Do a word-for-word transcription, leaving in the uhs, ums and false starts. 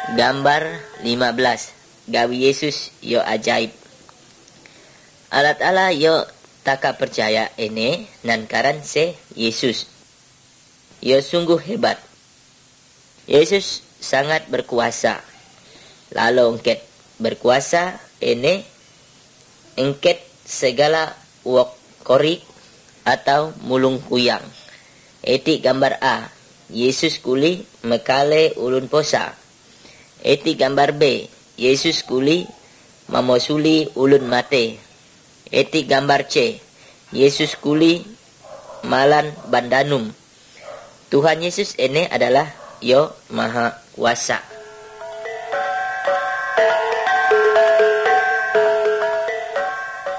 Gambar lima belas. Gawi Yesus yo ajaib. Alat Allah yo taka percaya ene nan karan se Yesus. Yo sungguh hebat. Yesus sangat berkuasa. Lalu engket berkuasa ene engket segala wok korik atau mulung kuyang. Eti gambar A. Yesus kuli mekale ulun posa. Eti gambar B. Yesus kuli mamosuli ulun mate. Eti gambar C. Yesus kuli malan bandanum. Tuhan Yesus ini adalah yo maha kuasa.